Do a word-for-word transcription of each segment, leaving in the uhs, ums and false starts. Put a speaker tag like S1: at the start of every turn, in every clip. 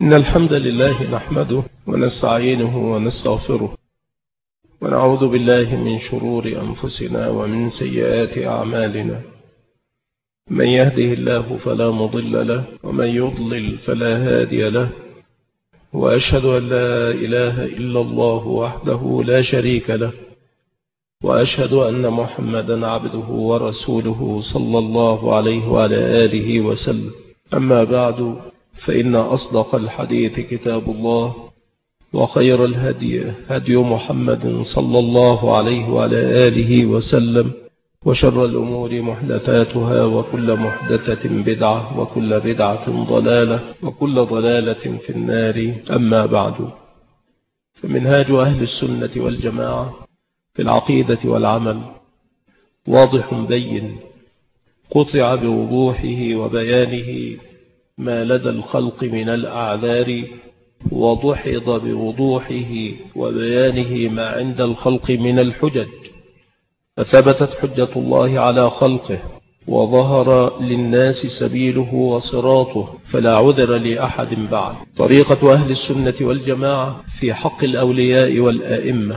S1: إن الحمد لله نحمده ونستعينه ونستغفره ونعوذ بالله من شرور أنفسنا ومن سيئات أعمالنا. من يهده الله فلا مضل له ومن يضلل فلا هادي له، وأشهد أن لا إله إلا الله وحده لا شريك له، وأشهد أن محمدا عبده ورسوله صلى الله عليه وعلى آله وسلم. أما بعد، فإن أصدق الحديث كتاب الله، وخير الهدي هدي محمد صلى الله عليه وعلى آله وسلم، وشر الأمور محدثاتها، وكل محدثة بدعة، وكل بدعة ضلالة، وكل ضلالة في النار. أما بعد، فمنهاج أهل السنة والجماعة في العقيدة والعمل واضح بين، قطع بوضوحه وبيانه ما لدى الخلق من الأعذار، وضحض بوضوحه وبيانه ما عند الخلق من الحجج، فثبتت حجة الله على خلقه، وظهر للناس سبيله وصراطه، فلا عذر لأحد بعد. طريقة أهل السنة والجماعة في حق الأولياء والآئمة.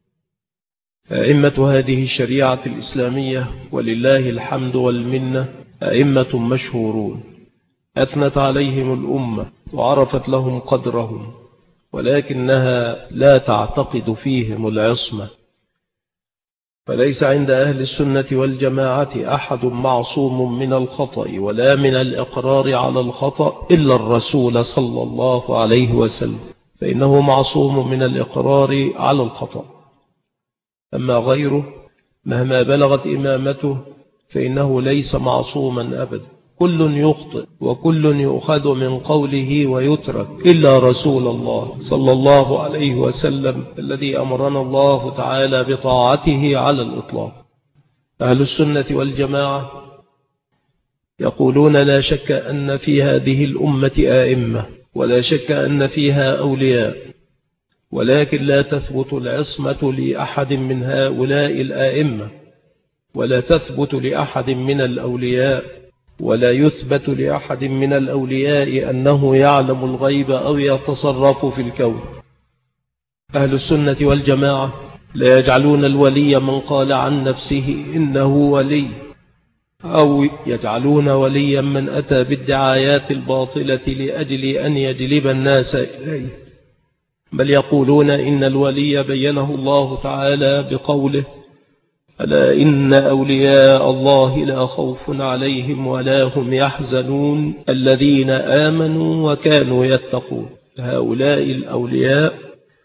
S1: أئمة هذه الشريعة الإسلامية ولله الحمد والمنة أئمة مشهورون، أثنت عليهم الأمة وعرفت لهم قدرهم، ولكنها لا تعتقد فيهم العصمة. فليس عند أهل السنة والجماعة أحد معصوم من الخطأ ولا من الإقرار على الخطأ إلا الرسول صلى الله عليه وسلم، فإنه معصوم من الإقرار على الخطأ. أما غيره مهما بلغت إمامته فإنه ليس معصوما أبدا، كل يخطئ وكل يؤخذ من قوله ويترك إلا رسول الله صلى الله عليه وسلم الذي أمرنا الله تعالى بطاعته على الإطلاق. أهل السنة والجماعة يقولون لا شك أن في هذه الأمة آئمة، ولا شك أن فيها أولياء، ولكن لا تثبت العصمة لأحد من هؤلاء الآئمة، ولا تثبت لأحد من الأولياء، ولا يثبت لأحد من الأولياء أنه يعلم الغيب أو يتصرف في الكون. أهل السنة والجماعة لا يجعلون الولي من قال عن نفسه إنه ولي، أو يجعلون وليا من أتى بالدعايات الباطلة لأجل أن يجلب الناس إليه، بل يقولون إن الولي بينه الله تعالى بقوله: ألا إن أولياء الله لا خوف عليهم ولا هم يحزنون الذين آمنوا وكانوا يتقون. هؤلاء الأولياء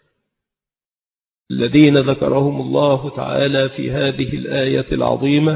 S1: الذين ذكرهم الله تعالى في هذه الآية العظيمة،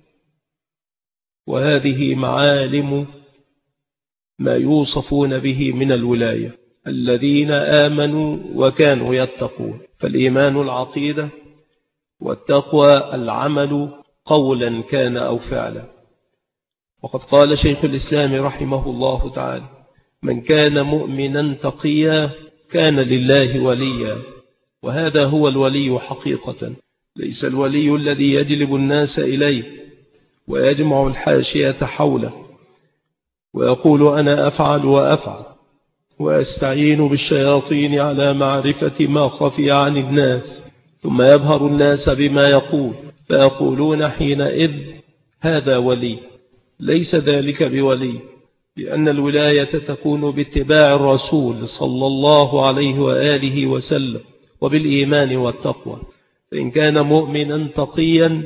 S1: وهذه معالم ما يوصفون به من الولاية: الذين آمنوا وكانوا يتقون. فالإيمان العقيدة، والتقوى العمل قولا كان أو فعلا. وقد قال شيخ الإسلام رحمه الله تعالى: من كان مؤمنا تقيا كان لله وليا. وهذا هو الولي حقيقة، ليس الولي الذي يجلب الناس إليه ويجمع الحاشية حوله ويقول أنا أفعل وأفعل وأستعين بالشياطين على معرفة ما خفي عن الناس، ثم يبهر الناس بما يقول فيقولون حينئذ هذا ولي. ليس ذلك بولي، لأن الولاية تكون باتباع الرسول صلى الله عليه وآله وسلم وبالإيمان والتقوى. فإن كان مؤمنا تقيا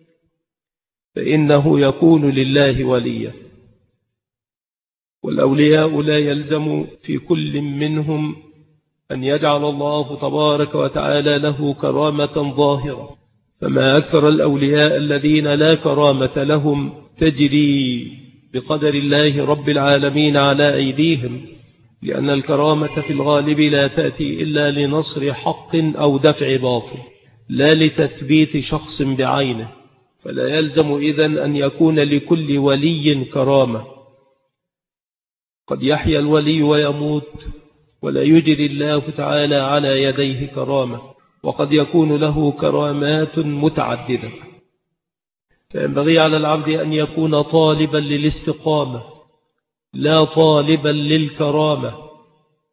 S1: فإنه يكون لله وليا. والأولياء لا يلزم في كل منهم أن يجعل الله تبارك وتعالى له كرامة ظاهرة، فما أكثر الأولياء الذين لا كرامة لهم تجري بقدر الله رب العالمين على أيديهم، لأن الكرامة في الغالب لا تأتي إلا لنصر حق أو دفع باطل، لا لتثبيت شخص بعينه. فلا يلزم إذن أن يكون لكل ولي كرامة. قد يحيا الولي ويموت ولا يجري الله تعالى على يديه كرامة، وقد يكون له كرامات متعددة. فينبغي على العبد أن يكون طالبا للاستقامة لا طالبا للكرامة،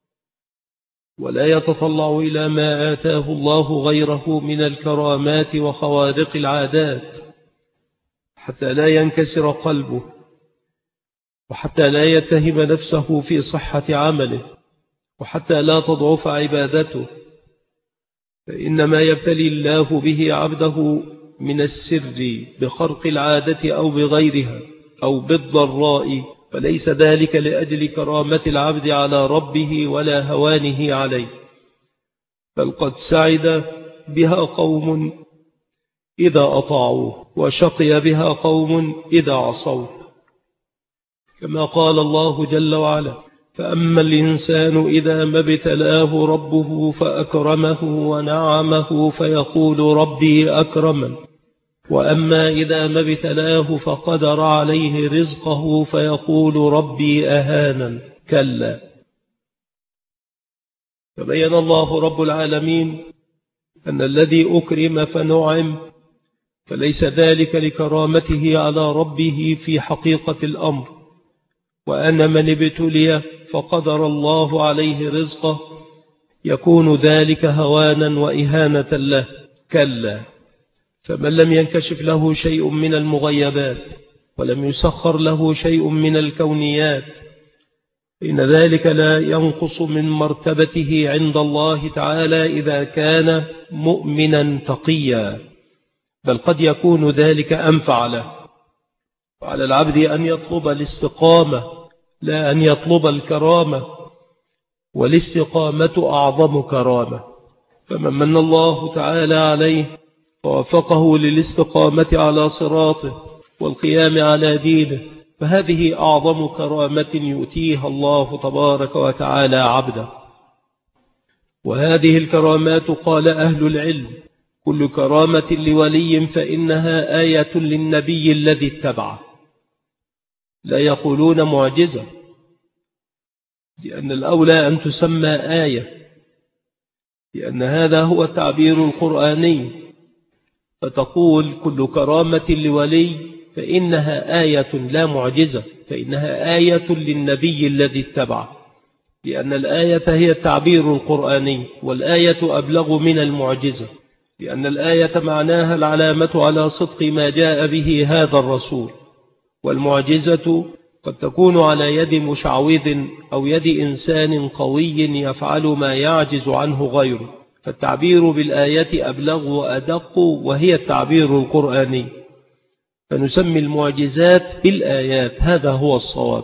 S1: ولا يتطلع إلى ما آتاه الله غيره من الكرامات وخوارق العادات، حتى لا ينكسر قلبه، وحتى لا يتهم نفسه في صحة عمله، وحتى لا تضعف عبادته. فإنما يبتلي الله به عبده من السر بخرق العادة أو بغيرها أو بالضراء، فليس ذلك لأجل كرامة العبد على ربه ولا هوانه عليه، بل قد سعد بها قوم إذا أطاعوه، وشقي بها قوم إذا عصوه، كما قال الله جل وعلا: فأما الإنسان إذا ما ابتلاه ربه فأكرمه ونعمه فيقول ربي أكرمن، وأما إذا ما ابتلاه فقدر عليه رزقه فيقول ربي أهانن. كلا. فبين الله رب العالمين أن الذي أكرم فنعم فليس ذلك لكرامته على ربه في حقيقة الأمر، وأن من ابتلي فقدر الله عليه رزقه يكون ذلك هوانا وإهانة له. كلا. فمن لم ينكشف له شيء من المغيبات ولم يسخر له شيء من الكونيات إن ذلك لا ينقص من مرتبته عند الله تعالى إذا كان مؤمنا تقيا، بل قد يكون ذلك أنفع له. وعلى العبد أن يطلب الاستقامة لا أن يطلب الكرامة، والاستقامة أعظم كرامة. فمن من الله تعالى عليه ووفقه للاستقامة على صراطه والقيام على دينه، فهذه أعظم كرامة يؤتيها الله تبارك وتعالى عبده. وهذه الكرامات قال أهل العلم: كل كرامة لولي فإنها آية للنبي الذي اتبعه. لا يقولون معجزة، لأن الأولى أن تسمى آية، لأن هذا هو التعبير القرآني. فتقول كل كرامة لولي فإنها آية لا معجزة، فإنها آية للنبي الذي اتبعه، لأن الآية هي التعبير القرآني، والآية أبلغ من المعجزة، لأن الآية معناها العلامة على صدق ما جاء به هذا الرسول، والمعجزة قد تكون على يد مشعوذ أو يد إنسان قوي يفعل ما يعجز عنه غيره، فالتعبير بالآية أبلغ وأدق، وهي التعبير القرآني، فنسمي المعجزات بالآيات، هذا هو الصواب.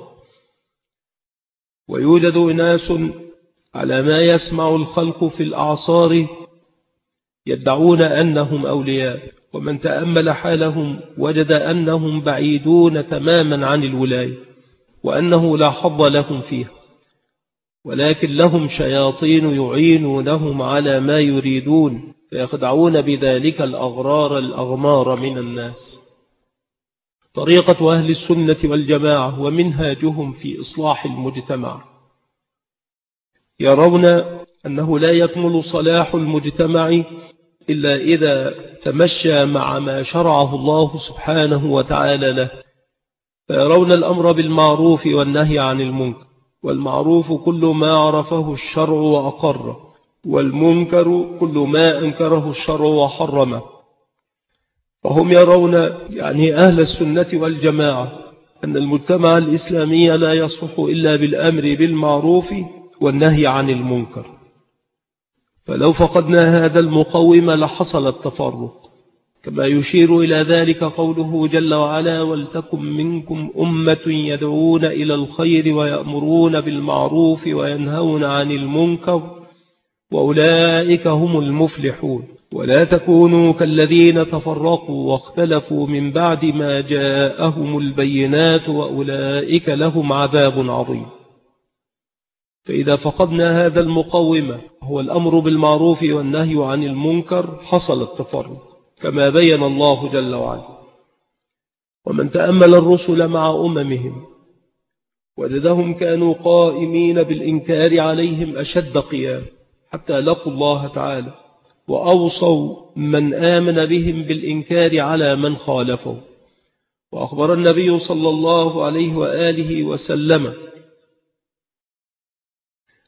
S1: ويوجد أناس على ما يسمع الخلق في الأعصار يدعون أنهم أولياء، ومن تأمل حالهم وجد أنهم بعيدون تماما عن الولاية، وأنه لا حظ لهم فيها، ولكن لهم شياطين يعينونهم على ما يريدون، فيخدعون بذلك الأغرار الأغمار من الناس. طريقة أهل السنة والجماعة ومنهاجهم في إصلاح المجتمع يرون أنه لا يكمل صلاح المجتمع إلا إذا تمشى مع ما شرعه الله سبحانه وتعالى له، فيرون الأمر بالمعروف والنهي عن المنكر، والمعروف كل ما عرفه الشرع وأقره، والمنكر كل ما أنكره الشرع وحرمه. فهم يرون يعني أهل السنة والجماعة أن المجتمع الإسلامي لا يصلح إلا بالأمر بالمعروف والنهي عن المنكر، فلو فقدنا هذا المقوم لحصل التفرق، كما يشير إلى ذلك قوله جل وعلا: ولتكن منكم أمة يدعون إلى الخير ويأمرون بالمعروف وينهون عن المنكر وأولئك هم المفلحون، ولا تكونوا كالذين تفرقوا واختلفوا من بعد ما جاءهم البينات وأولئك لهم عذاب عظيم. فإذا فقدنا هذا المقوم هو الأمر بالمعروف والنهي عن المنكر حصل التفرق، كما بين الله جل وعلا. ومن تأمل الرسل مع أممهم وجدهم كانوا قائمين بالإنكار عليهم أشد قيام حتى لقوا الله تعالى، وأوصوا من آمن بهم بالإنكار على من خالفوا. وأخبر النبي صلى الله عليه وآله وسلم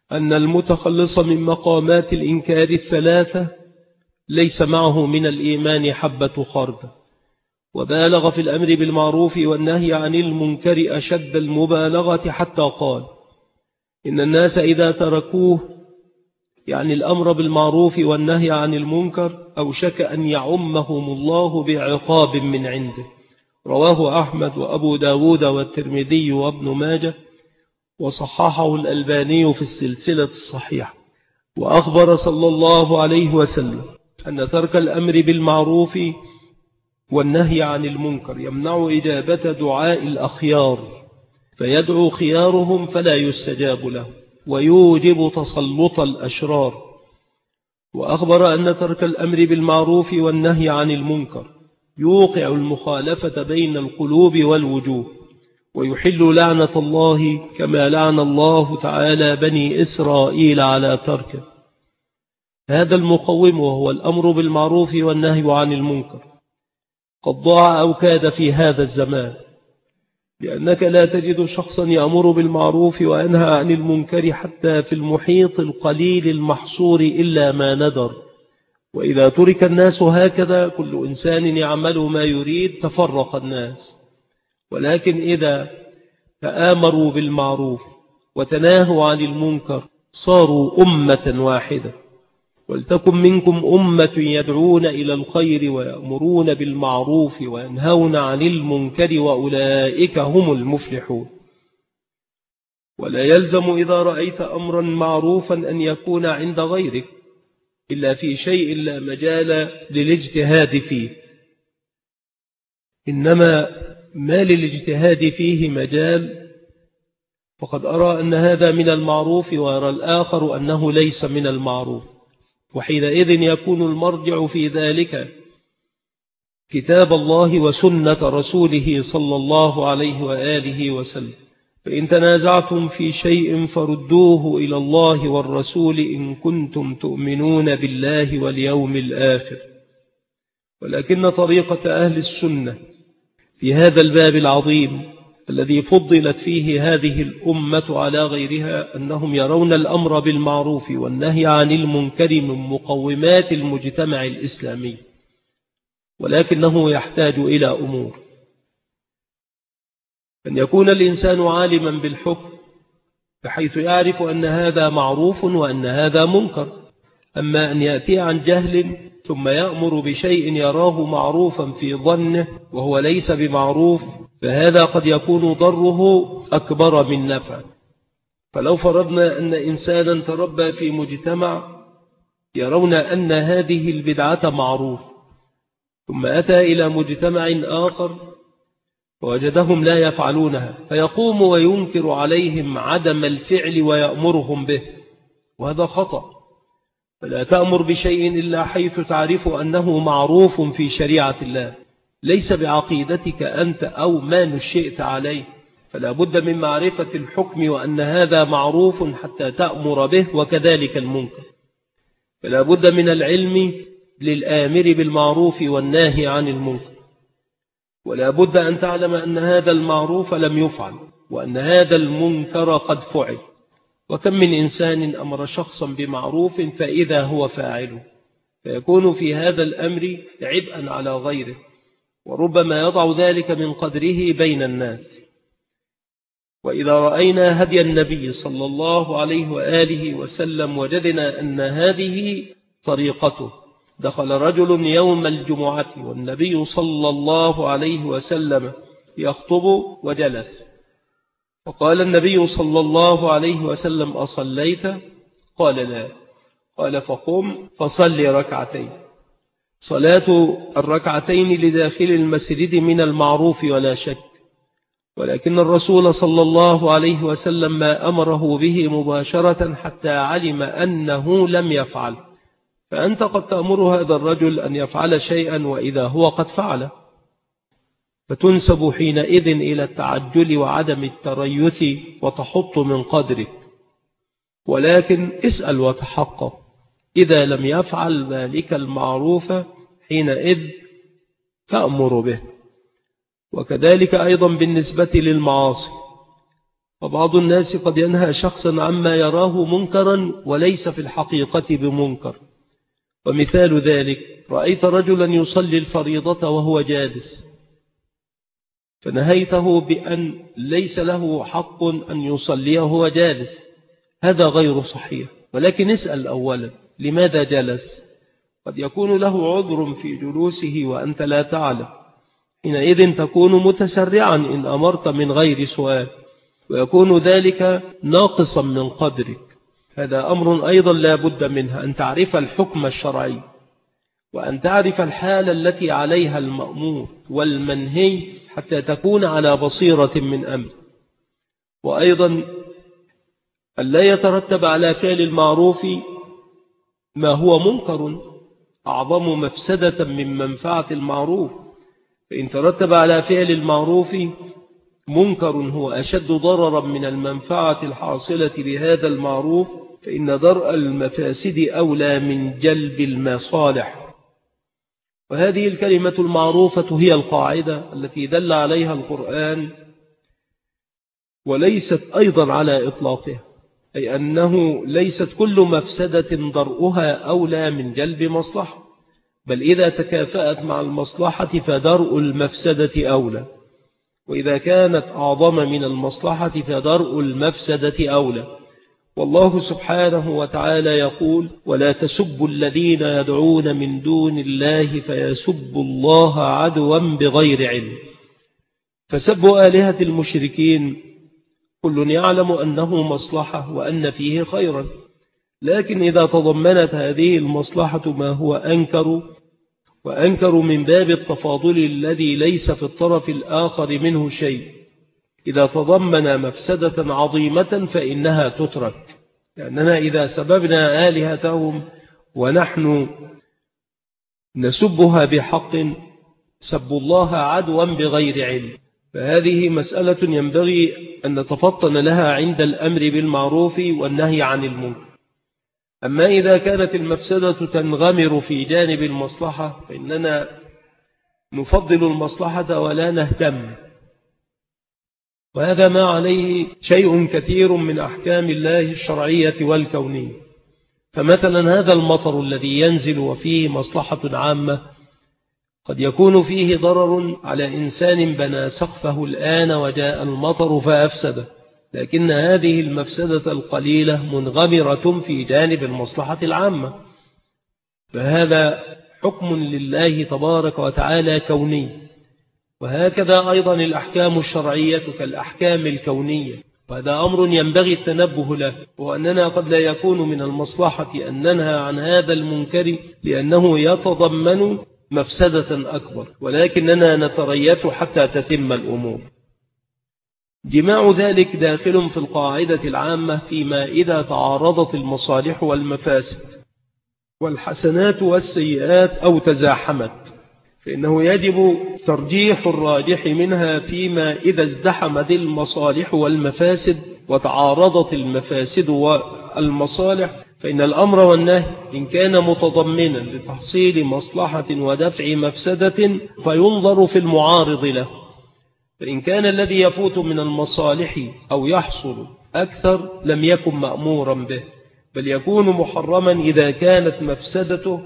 S1: أن المتخلص من مقامات الإنكار الثلاثة ليس معه من الإيمان حبة خردل، وبالغ في الأمر بالمعروف والنهي عن المنكر أشد المبالغة، حتى قال إن الناس إذا تركوه، يعني الأمر بالمعروف والنهي عن المنكر، أوشك أن يعمهم الله بعقاب من عنده. رواه أحمد وأبو داود والترمذي وابن ماجه، وصححه الألباني في السلسلة الصحيحة. وأخبر صلى الله عليه وسلم أن ترك الأمر بالمعروف والنهي عن المنكر يمنع إجابة دعاء الأخيار، فيدعو خيارهم فلا يستجاب له، ويوجب تسلط الأشرار. وأخبر أن ترك الأمر بالمعروف والنهي عن المنكر يوقع المخالفة بين القلوب والوجوه، ويحل لعنة الله كما لعن الله تعالى بني إسرائيل على تركه. هذا المقوم وهو الأمر بالمعروف والنهي عن المنكر قد ضاع أو كاد في هذا الزمان، لأنك لا تجد شخصا يأمر بالمعروف وينهى عن المنكر حتى في المحيط القليل المحصور إلا ما ندر. وإذا ترك الناس هكذا كل إنسان يعمل ما يريد تفرق الناس. ولكن إذا تآمروا بالمعروف وتناهوا عن المنكر صاروا أمة واحدة. ولتكن منكم أمة يدعون إلى الخير ويأمرون بالمعروف وينهون عن المنكر وأولئك هم المفلحون. ولا يلزم إذا رأيت أمرا معروفا أن يكون عند غيرك إلا في شيء لا مجال للاجتهاد فيه، إنما ما للاجتهاد فيه مجال فقد أرى أن هذا من المعروف، ويرى الآخر أنه ليس من المعروف، وحينئذ يكون المرجع في ذلك كتاب الله وسنة رسوله صلى الله عليه وآله وسلم. فإن تنازعتم في شيء فردوه إلى الله والرسول إن كنتم تؤمنون بالله واليوم الآخر. ولكن طريقة أهل السنة في هذا الباب العظيم الذي فضلت فيه هذه الأمة على غيرها أنهم يرون الأمر بالمعروف والنهي عن المنكر من مقومات المجتمع الإسلامي، ولكنه يحتاج إلى أمور: أن يكون الإنسان عالما بالحكم بحيث يعرف أن هذا معروف وأن هذا منكر. أما أن يأتي عن جهل ثم يأمر بشيء يراه معروفا في ظنه وهو ليس بمعروف، فهذا قد يكون ضره أكبر من نفعه. فلو فرضنا أن إنسانا تربى في مجتمع يرون أن هذه البدعة معروف، ثم أتى إلى مجتمع آخر ووجدهم لا يفعلونها، فيقوم وينكر عليهم عدم الفعل ويأمرهم به، وهذا خطأ. فلا تأمر بشيء إلا حيث تعرف أنه معروف في شريعة الله، ليس بعقيدتك أنت أو ما نشئت عليه. فلا بد من معرفة الحكم وأن هذا معروف حتى تأمر به، وكذلك المنكر. فلا بد من العلم للآمر بالمعروف والناهي عن المنكر، ولا بد أن تعلم أن هذا المعروف لم يفعل وأن هذا المنكر قد فعل. وكم من إنسان أمر شخصا بمعروف فإذا هو فاعله، فيكون في هذا الأمر عبئا على غيره، وربما يضع ذلك من قدره بين الناس. وإذا رأينا هدي النبي صلى الله عليه وآله وسلم وجدنا أن هذه طريقته. دخل رجل يوم الجمعة والنبي صلى الله عليه وسلم يخطب وجلس، فقال النبي صلى الله عليه وسلم: أصليت؟ قال: لا. قال: فقم فصل ركعتين. صلاة الركعتين لداخل المسجد من المعروف ولا شك، ولكن الرسول صلى الله عليه وسلم ما أمره به مباشرة حتى علم أنه لم يفعل. فأنت قد تأمر هذا الرجل أن يفعل شيئا وإذا هو قد فعله، فتنسب حينئذ إلى التعجل وعدم التريث وتحط من قدرك. ولكن اسأل وتحقق، إذا لم يفعل ذلك المعروف حينئذ تأمر به. وكذلك أيضا بالنسبة للمعاصي، فبعض الناس قد ينهى شخصا عما يراه منكرا وليس في الحقيقة بمنكر. ومثال ذلك: رأيت رجلا يصلي الفريضة وهو جالس، فنهيته بأن ليس له حق أن يصلي وهو جالس، هذا غير صحيح. ولكن اسأل أولا لماذا جلس؟ قد يكون له عذر في جلوسه وأنت لا تعلم، حينئذ تكون متسرعا إن أمرت من غير سؤال، ويكون ذلك ناقصا من قدرك. هذا أمر أيضا لا بد منها، أن تعرف الحكم الشرعي، وأن تعرف الحالة التي عليها المأمور والمنهي حتى تكون على بصيرة من أمر. وأيضا أن لا يترتب على فعل المعروف ما هو منكر أعظم مفسدة من منفعة المعروف، فإن ترتب على فعل المعروف منكر هو أشد ضررا من المنفعة الحاصلة بهذا المعروف، فإن درء المفاسد أولى من جلب المصالح. وهذه الكلمة المعروفة هي القاعدة التي دل عليها القرآن، وليست أيضا على إطلاقها، أي أنه ليست كل مفسدة درءها أولى من جلب مصلحة، بل إذا تكافأت مع المصلحة فدرء المفسدة أولى، وإذا كانت أعظم من المصلحة فدرء المفسدة أولى. والله سبحانه وتعالى يقول: ولا تسبوا الذين يدعون من دون الله فيسبوا الله عدوا بغير علم. فسبوا آلهة المشركين كل يعلم أنه مصلحة وأن فيه خيرا، لكن إذا تضمنت هذه المصلحة ما هو أنكر وأنكر من باب التفاضل الذي ليس في الطرف الآخر منه شيء، إذا تضمن مفسدة عظيمة فإنها تترك، لأننا إذا سببنا آلهتهم ونحن نسبها بحق سبوا الله عدوا بغير علم. فهذه مسألة ينبغي أن نتفطن لها عند الأمر بالمعروف والنهي عن المنكر. أما إذا كانت المفسدة تنغمر في جانب المصلحة فإننا نفضل المصلحة ولا نهتم، وهذا ما عليه شيء كثير من أحكام الله الشرعية والكونية. فمثلا هذا المطر الذي ينزل وفيه مصلحة عامة قد يكون فيه ضرر على إنسان بنى سقفه الآن وجاء المطر فأفسده، لكن هذه المفسدة القليلة منغمرة في جانب المصلحة العامة، فهذا حكم لله تبارك وتعالى كوني. وهكذا أيضا الأحكام الشرعية كالأحكام الكونية، وهذا أمر ينبغي التنبه له، وأننا قد لا يكون من المصلحة أن ننهى عن هذا المنكر لأنه يتضمن مفسدة أكبر، ولكننا نتريث حتى تتم الأمور. جماع ذلك داخل في القاعدة العامة فيما إذا تعارضت المصالح والمفاسد والحسنات والسيئات أو تزاحمت، فإنه يجب ترجيح الراجح منها فيما إذا ازدحمت المصالح والمفاسد وتعارضت المفاسد والمصالح، فإن الأمر والنهي إن كان متضمنا لتحصيل مصلحة ودفع مفسدة فينظر في المعارض له، فإن كان الذي يفوت من المصالح أو يحصل أكثر لم يكن مأمورا به، بل يكون محرما إذا كانت مفسدته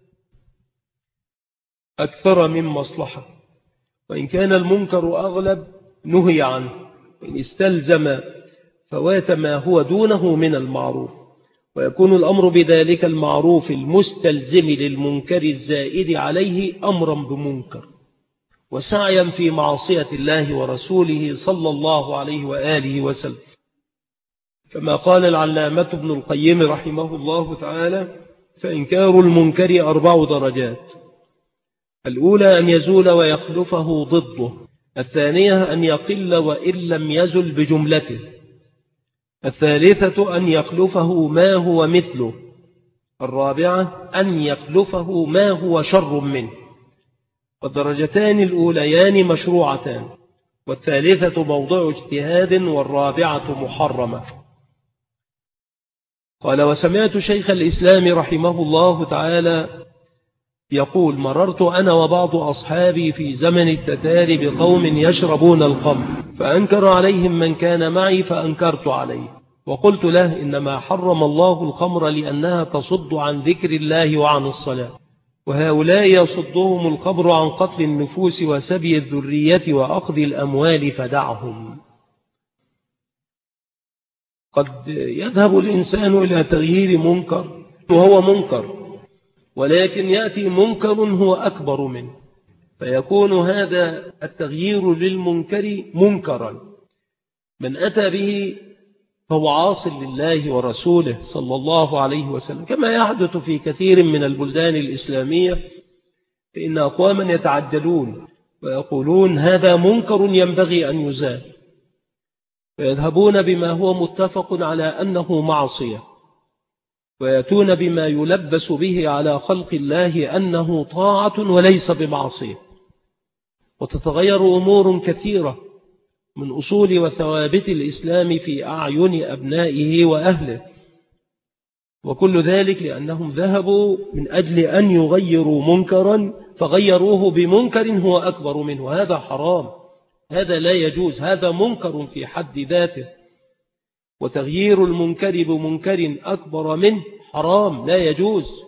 S1: أكثر من مصلحة. وإن كان المنكر أغلب نهي عنه، وإن استلزم فوات ما هو دونه من المعروف، ويكون الأمر بذلك المعروف المستلزم للمنكر الزائد عليه أمرا بمنكر وسعيا في معصية الله ورسوله صلى الله عليه وآله وسلم. كما قال العلامة ابن القيم رحمه الله تعالى: فإنكار المنكر أربع درجات: الأولى أن يزول ويخلفه ضده، الثانية أن يقل وإن لم يزل بجملته، الثالثة أن يخلفه ما هو مثله، الرابعة أن يخلفه ما هو شر منه. والدرجتان الأوليان مشروعتان، والثالثة موضع اجتهاد، والرابعة محرمة. قال: وسمعت شيخ الإسلام رحمه الله تعالى يقول: مررت أنا وبعض أصحابي في زمن التتار بقوم يشربون الخمر، فأنكر عليهم من كان معي فأنكرت عليه، وقلت له: إنما حرم الله الخمر لأنها تصد عن ذكر الله وعن الصلاة، وهؤلاء يصدهم الخمر عن قتل النفوس وسبي الذرية وأخذ الأموال فدعهم. قد يذهب الإنسان إلى تغيير منكر وهو منكر، ولكن يأتي منكر هو أكبر منه، فيكون هذا التغيير للمنكر منكرا. من أتى به فهو عاص لله ورسوله صلى الله عليه وسلم، كما يحدث في كثير من البلدان الإسلامية، فإن أقواما يتعجلون ويقولون هذا منكر ينبغي أن يزال، ويذهبون بما هو متفق على أنه معصية، ويأتون بما يلبس به على خلق الله أنه طاعة وليس بمعصية، وتتغير أمور كثيرة من أصول وثوابت الإسلام في أعين أبنائه وأهله، وكل ذلك لأنهم ذهبوا من أجل أن يغيروا منكرا فغيروه بمنكر هو أكبر منه. هذا حرام، هذا لا يجوز، هذا منكر في حد ذاته، وتغيير المنكر بمنكر أكبر منه حرام لا يجوز.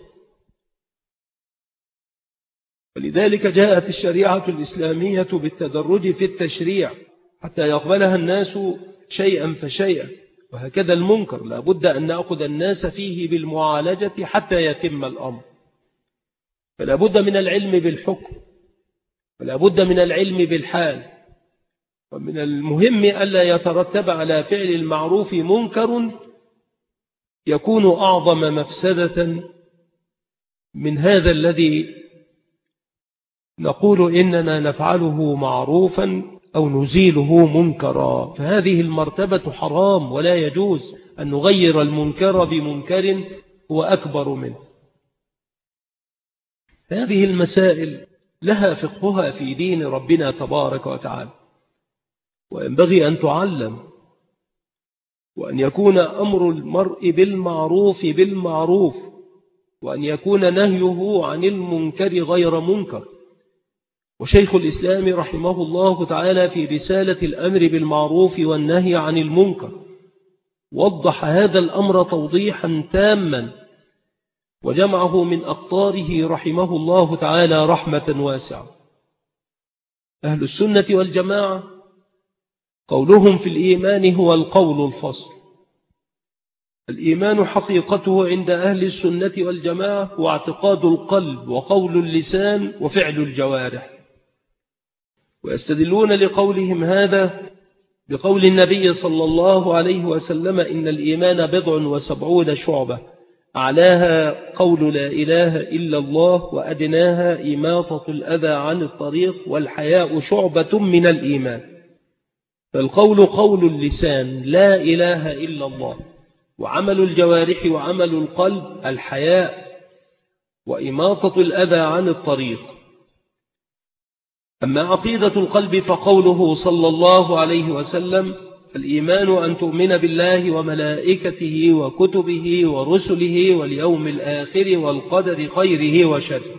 S1: ولذلك جاءت الشريعة الإسلامية بالتدرج في التشريع حتى يقبلها الناس شيئا فشيئا، وهكذا المنكر لا بد أن نأخذ الناس فيه بالمعالجة حتى يتم الأمر. فلا بد من العلم بالحكم، ولا بد من العلم بالحال، ومن المهم ألا يترتب على فعل المعروف منكر يكون أعظم مفسدة من هذا الذي نقول إننا نفعله معروفا أو نزيله منكرا. فهذه المرتبة حرام، ولا يجوز أن نغير المنكر بمنكر هو أكبر منه. هذه المسائل لها فقهها في دين ربنا تبارك وتعالى، وينبغي أن تعلم، وأن يكون أمر المرء بالمعروف بالمعروف، وأن يكون نهيه عن المنكر غير منكر. وشيخ الإسلام رحمه الله تعالى في رسالة الأمر بالمعروف والنهي عن المنكر وضح هذا الأمر توضيحا تاما، وجمعه من أقطاره رحمه الله تعالى رحمة واسعة. أهل السنة والجماعة قولهم في الإيمان هو القول الفصل. الإيمان حقيقته عند أهل السنة والجماعة هو اعتقاد القلب وقول اللسان وفعل الجوارح. ويستدلون لقولهم هذا بقول النبي صلى الله عليه وسلم: إن الإيمان بضع وسبعون شعبة، أعلاها قول لا إله إلا الله، وأدناها إماطة الأذى عن الطريق، والحياء شعبة من الإيمان. فالقول قول اللسان لا إله إلا الله، وعمل الجوارح وعمل القلب الحياء وإماطة الأذى عن الطريق. أما عقيدة القلب فقوله صلى الله عليه وسلم: الإيمان أن تؤمن بالله وملائكته وكتبه ورسله واليوم الآخر والقدر خيره وشره.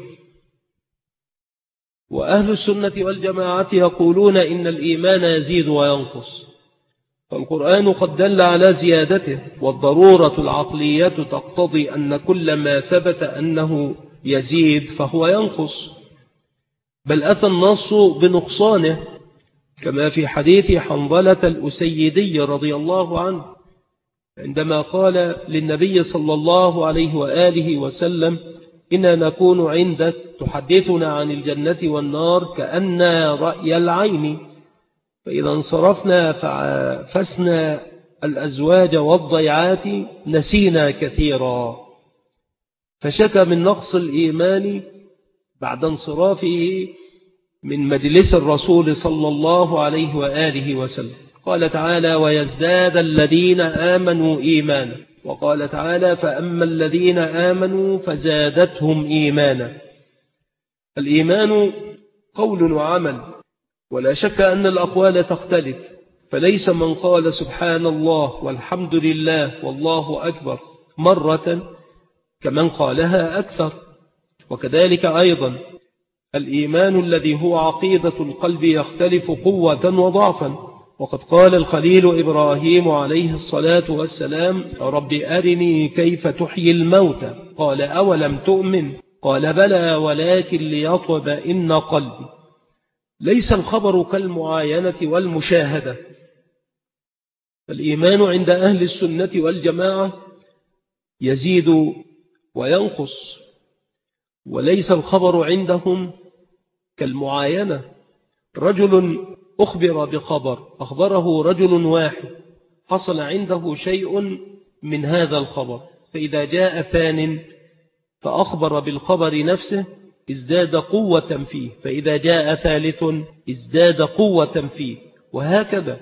S1: وأهل السنة والجماعة يقولون إن الإيمان يزيد وينقص، فالقرآن قد دل على زيادته، والضرورة العقلية تقتضي أن كل ما ثبت أنه يزيد فهو ينقص، بل أتى النص بنقصانه، كما في حديث حنظلة الأسيدي رضي الله عنه عندما قال للنبي صلى الله عليه وآله وسلم: إنا نكون عندك تحدثنا عن الجنة والنار كأن رأي العين، فإذا انصرفنا فعافسنا الأزواج والضيعات نسينا كثيرا. فشكى من نقص الإيمان بعد انصرافه من مجلس الرسول صلى الله عليه وآله وسلم. قال تعالى: ويزداد الذين آمنوا إيمانا، وقال تعالى: فأما الذين آمنوا فزادتهم إيمانا. الإيمان قول وعمل، ولا شك أن الأقوال تختلف، فليس من قال سبحان الله والحمد لله والله أكبر مرة كمن قالها أكثر، وكذلك أيضا الإيمان الذي هو عقيدة القلب يختلف قوة وضعفا. وقد قال الخليل إبراهيم عليه الصلاة والسلام: رب أرني كيف تحيي الموتى، قال أولم تؤمن، قال بلى ولكن ليطمئن قلبي. ليس الخبر كالمعاينة والمشاهدة. الإيمان عند أهل السنة والجماعة يزيد وينقص، وليس الخبر عندهم كالمعاينة. رجل أخبر بخبر، أخبره رجل واحد، حصل عنده شيء من هذا الخبر، فإذا جاء ثان فأخبر بالخبر نفسه ازداد قوة فيه، فإذا جاء ثالث ازداد قوة فيه، وهكذا.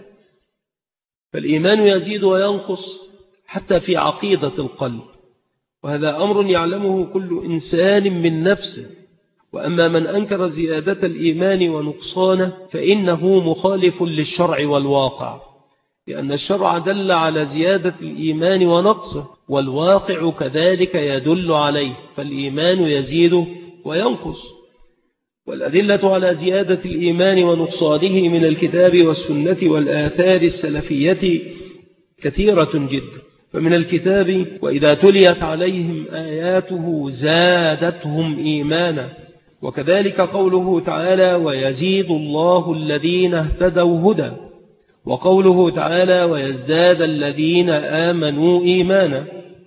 S1: فالإيمان يزيد وينقص حتى في عقيدة القلب، وهذا أمر يعلمه كل إنسان من نفسه. وأما من أنكر زيادة الإيمان ونقصانه فإنه مخالف للشرع والواقع، لأن الشرع دل على زيادة الإيمان ونقصه، والواقع كذلك يدل عليه، فالإيمان يزيد وينقص. والأدلة على زيادة الإيمان ونقصانه من الكتاب والسنة والآثار السلفية كثيرة جدا. فمن الكتاب: وإذا تليت عليهم آياته زادتهم إيمانا. وكذلك قوله تعالى: ويزيد الله الذين اهتدوا هدى. وقوله تعالى: ويزداد الذين آمنوا إيمانا.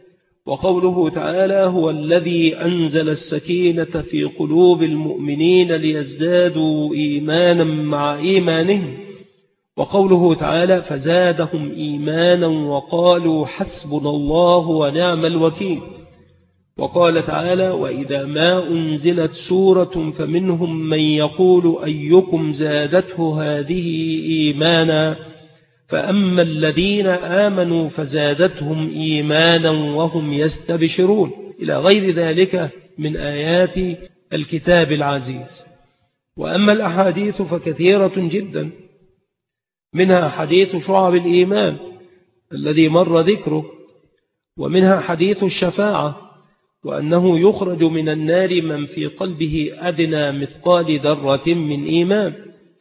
S1: وقوله تعالى: هو الذي أنزل السكينة في قلوب المؤمنين ليزدادوا إيمانا مع إيمانهم. وقوله تعالى: فزادهم إيمانا وقالوا حسبنا الله ونعم الوكيل. وقال تعالى: وإذا ما أنزلت سورة فمنهم من يقول أيكم زادته هذه إيمانا، فأما الذين آمنوا فزادتهم إيمانا وهم يستبشرون، إلى غير ذلك من آيات الكتاب العزيز. وأما الأحاديث فكثيرة جدا، منها حديث شعب الإيمان الذي مر ذكره، ومنها حديث الشفاعة، وأنه يخرج من النار من في قلبه أدنى مثقال ذرة من إيمان.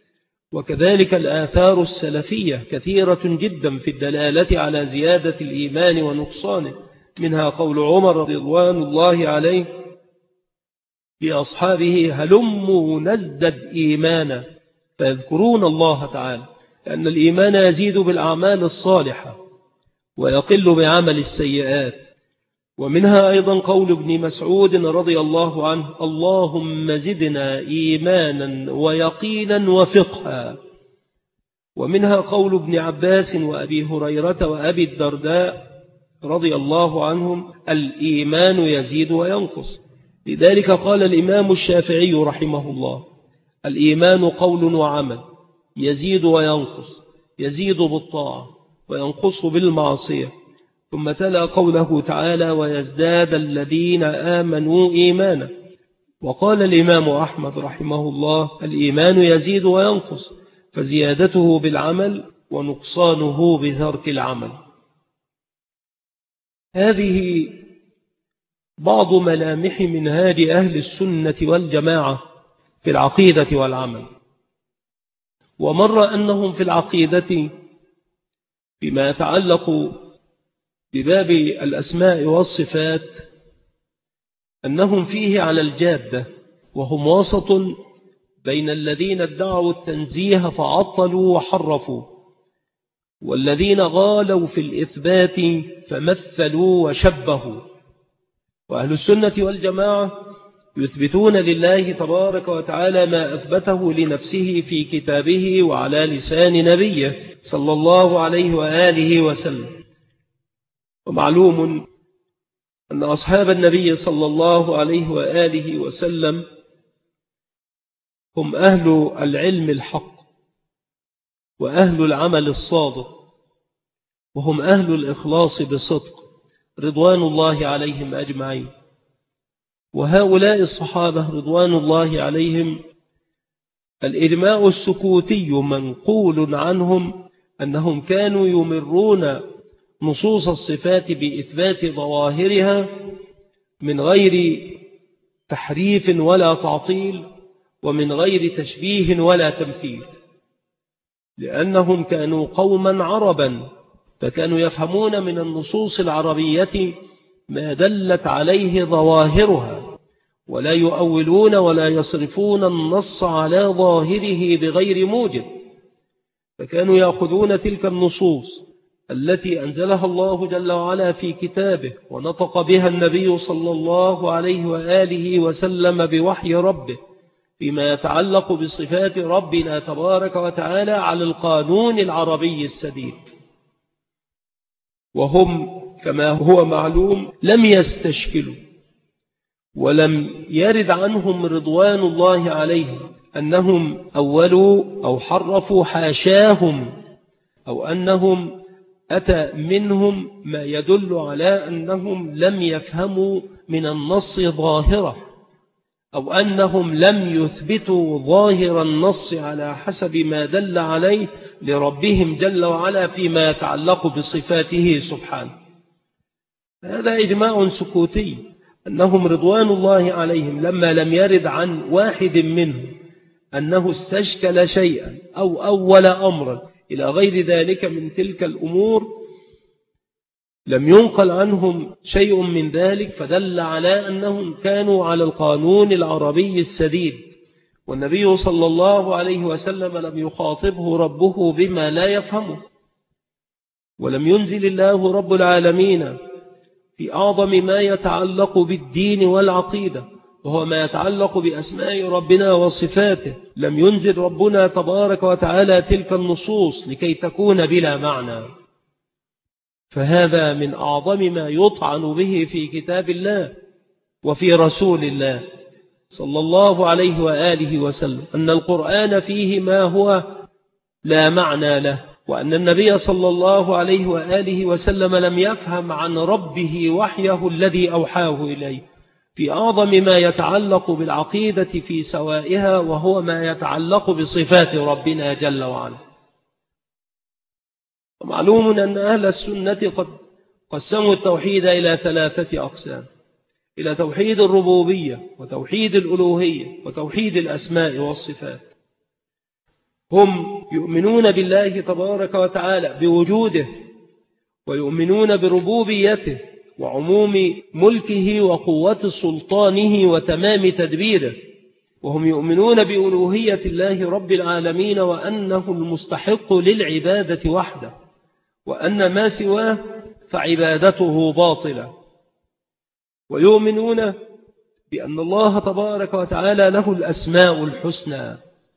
S1: وكذلك الآثار السلفية كثيرة جدا في الدلالة على زيادة الإيمان ونقصانه، منها قول عمر رضوان الله عليه لأصحابه: هلموا نزدد إيمانا، فيذكرون الله تعالى، لأن الإيمان يزيد بالأعمال الصالحة ويقل بعمل السيئات. ومنها أيضا قول ابن مسعود رضي الله عنه: اللهم زدنا إيمانا ويقينا وفقها. ومنها قول ابن عباس وأبي هريرة وأبي الدرداء رضي الله عنهم: الإيمان يزيد وينقص. لذلك قال الإمام الشافعي رحمه الله: الإيمان قول وعمل، يزيد وينقص، يزيد بالطاعة وينقص بالمعصية. ثم تلا قوله تعالى: ويزداد الذين آمنوا إيمانا. وقال الإمام أحمد رحمه الله: الإيمان يزيد وينقص، فزيادته بالعمل ونقصانه بترك العمل. هذه بعض ملامح منهاج أهل السنة والجماعة في العقيدة والعمل. ومر أنهم في العقيدة بما يتعلق بباب الأسماء والصفات أنهم فيه على الجادة، وهم وسط بين الذين ادعوا التنزيه فعطلوا وحرفوا، والذين غالوا في الإثبات فمثلوا وشبهوا. وأهل السنة والجماعة يثبتون لله تبارك وتعالى ما أثبته لنفسه في كتابه وعلى لسان نبيه صلى الله عليه وآله وسلم. ومعلوم أن أصحاب النبي صلى الله عليه وآله وسلم هم أهل العلم الحق، وأهل العمل الصادق، وهم أهل الإخلاص بصدق رضوان الله عليهم أجمعين. وهؤلاء الصحابة رضوان الله عليهم الإجماع السكوتي منقول عنهم أنهم كانوا يمرون نصوص الصفات بإثبات ظواهرها من غير تحريف ولا تعطيل، ومن غير تشبيه ولا تمثيل، لأنهم كانوا قوما عربا، فكانوا يفهمون من النصوص العربية ما دلت عليه ظواهرها، ولا يؤولون ولا يصرفون النص على ظاهره بغير موجب، فكانوا يأخذون تلك النصوص التي أنزلها الله جل وعلا في كتابه ونطق بها النبي صلى الله عليه وآله وسلم بوحي ربه فيما يتعلق بصفات ربنا تبارك وتعالى على القانون العربي السديد. وهم كما هو معلوم لم يستشكلوا، ولم يرد عنهم رضوان الله عليهم أنهم أولوا أو حرفوا، حاشاهم، أو أنهم أتى منهم ما يدل على أنهم لم يفهموا من النص ظاهرة، أو أنهم لم يثبتوا ظاهر النص على حسب ما دل عليه لربهم جل وعلا فيما يتعلق بصفاته سبحانه. هذا إجماع سكوتي أنهم رضوان الله عليهم لما لم يرد عن واحد منهم أنه استشكل شيئا أو أول أمرا إلى غير ذلك من تلك الأمور، لم ينقل عنهم شيء من ذلك، فدل على أنهم كانوا على القانون العربي السديد. والنبي صلى الله عليه وسلم لم يخاطبه ربه بما لا يفهمه، ولم ينزل الله رب العالمين في أعظم ما يتعلق بالدين والعقيدة، وهو ما يتعلق بأسماء ربنا وصفاته، لم ينزل ربنا تبارك وتعالى تلك النصوص لكي تكون بلا معنى. فهذا من أعظم ما يطعن به في كتاب الله وفي رسول الله صلى الله عليه وآله وسلم، أن القرآن فيه ما هو لا معنى له، وأن النبي صلى الله عليه وآله وسلم لم يفهم عن ربه وحيه الذي أوحاه إليه في أعظم ما يتعلق بالعقيدة في سوائها، وهو ما يتعلق بصفات ربنا جل وعلا. ومعلوم أن أهل السنة قد قسموا التوحيد إلى ثلاثة أقسام: إلى توحيد الربوبية، وتوحيد الألوهية، وتوحيد الأسماء والصفات. هم يؤمنون بالله تبارك وتعالى بوجوده، ويؤمنون بربوبيته وعموم ملكه وقوة سلطانه وتمام تدبيره، وهم يؤمنون بألوهية الله رب العالمين وأنه المستحق للعبادة وحده، وأن ما سواه فعبادته باطلة. ويؤمنون بأن الله تبارك وتعالى له الأسماء الحسنى،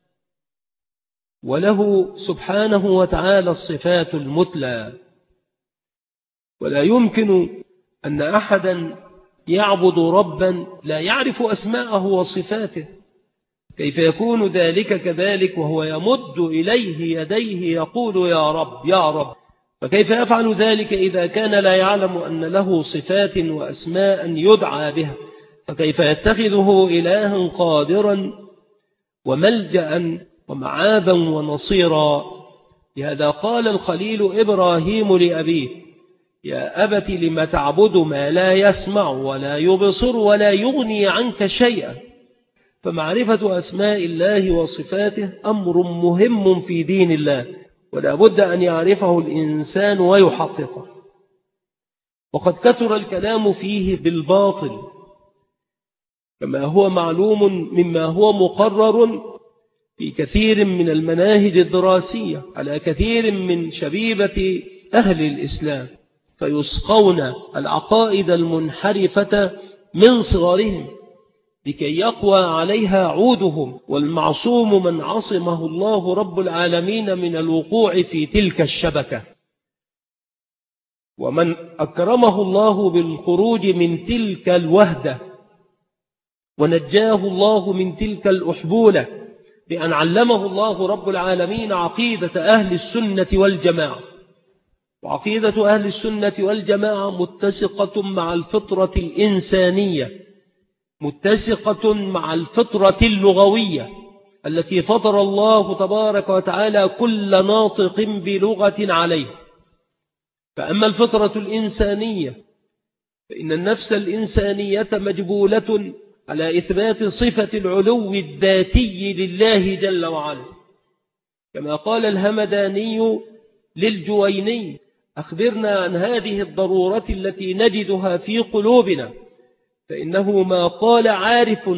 S1: وله سبحانه وتعالى الصفات المثلى، ولا يمكن أن أحدا يعبد ربا لا يعرف أسماءه وصفاته. كيف يكون ذلك كذلك وهو يمد إليه يديه يقول يا رب يا رب؟ فكيف يفعل ذلك إذا كان لا يعلم أن له صفات وأسماء يدعى بها؟ فكيف يتخذه إلها قادرا وملجأ ومعابا ونصيرا؟ لهذا قال الخليل إبراهيم لأبيه: يا أبت لم تعبد ما لا يسمع ولا يبصر ولا يغني عنك شيئا. فمعرفة أسماء الله وصفاته أمر مهم في دين الله، ولا بد أن يعرفه الإنسان ويحققه. وقد كثر الكلام فيه بالباطل، كما هو معلوم مما هو مقرر في كثير من المناهج الدراسية على كثير من شبيبة أهل الإسلام، فيسقون العقائد المنحرفة من صغرهم لكي يقوى عليها عودهم، والمعصوم من عصمه الله رب العالمين من الوقوع في تلك الشبكة. ومن أكرمه الله بالخروج من تلك الوهدة ونجاه الله من تلك الأحبولة بأن علمه الله رب العالمين عقيدة أهل السنة والجماعة. وعقيدة أهل السنة والجماعة متسقة مع الفطرة الإنسانية، متسقة مع الفطرة اللغوية التي فطر الله تبارك وتعالى كل ناطق بلغة عليه. فأما الفطرة الإنسانية فإن النفس الإنسانية مجبولة على إثبات صفة العلو الذاتي لله جل وعلا، كما قال الهمداني للجويني: أخبرنا عن هذه الضرورة التي نجدها في قلوبنا، فإنه ما قال عارف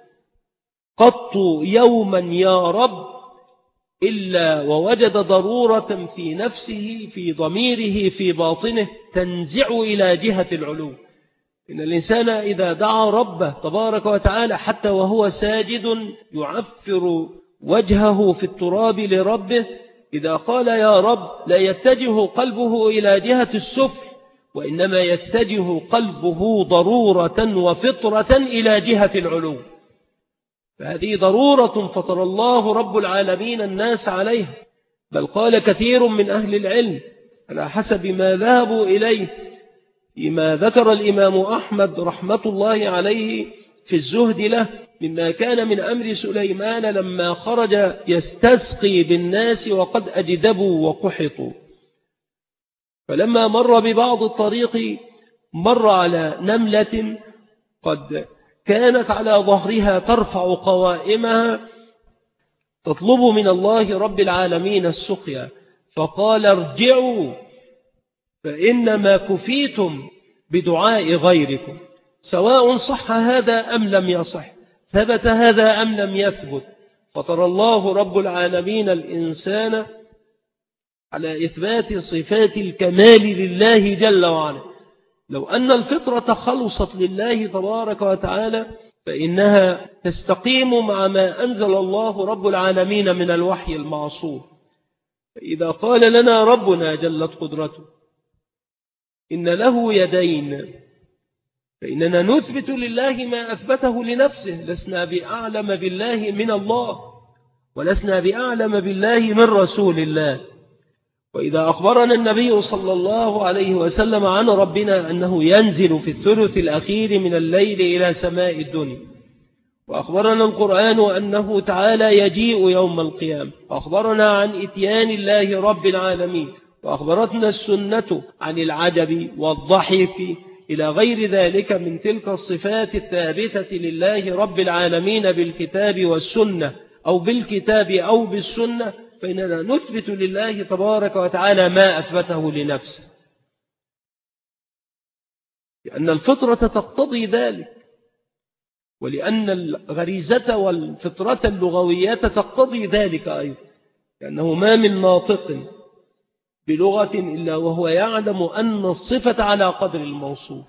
S1: قط يوما يا رب إلا ووجد ضرورة في نفسه في ضميره في باطنه تنزع إلى جهة العلو. إن الإنسان إذا دعا ربه تبارك وتعالى حتى وهو ساجد يعفر وجهه في التراب لربه، إذا قال يا رب لا يتجه قلبه إلى جهة السفل، وإنما يتجه قلبه ضرورة وفطرة إلى جهة العلو. فهذه ضرورة فطر الله رب العالمين الناس عليها، بل قال كثير من أهل العلم على حسب ما ذهبوا إليه فيما ذكر الإمام أحمد رحمة الله عليه في الزهد له مما كان من أمر سليمان لما خرج يستسقي بالناس وقد أجدبوا وقحطوا، فلما مر ببعض الطريق مر على نملة قد كانت على ظهرها ترفع قوائمها تطلب من الله رب العالمين السقيا، فقال ارجعوا فإنما كفيتم بدعاء غيركم، سواء صح هذا أم لم يصح، ثبت هذا أم لم يثبت. فطر الله رب العالمين الإنسان على إثبات صفات الكمال لله جل وعلا. لو أن الفطرة خلصت لله تبارك وتعالى فإنها تستقيم مع ما أنزل الله رب العالمين من الوحي المعصوم. فإذا قال لنا ربنا جلت قدرته إن له يدين، فإننا نثبت لله ما أثبته لنفسه، لسنا بأعلم بالله من الله، ولسنا بأعلم بالله من رسول الله. وإذا أخبرنا النبي صلى الله عليه وسلم عن ربنا أنه ينزل في الثلث الأخير من الليل إلى سماء الدنيا، وأخبرنا القرآن أنه تعالى يجيء يوم القيامة، وأخبرنا عن إتيان الله رب العالمين، وأخبرتنا السنة عن العجب والضحك إلى غير ذلك من تلك الصفات الثابتة لله رب العالمين بالكتاب والسنة أو بالكتاب أو بالسنة، فإننا نثبت لله تبارك وتعالى ما أثبته لنفسه، لأن الفطرة تقتضي ذلك، ولأن الغريزة والفطرة اللغوية تقتضي ذلك أيضا، لأنه ما من ناطق بلغة إلا وهو يعلم أن الصفة على قدر الموصوف،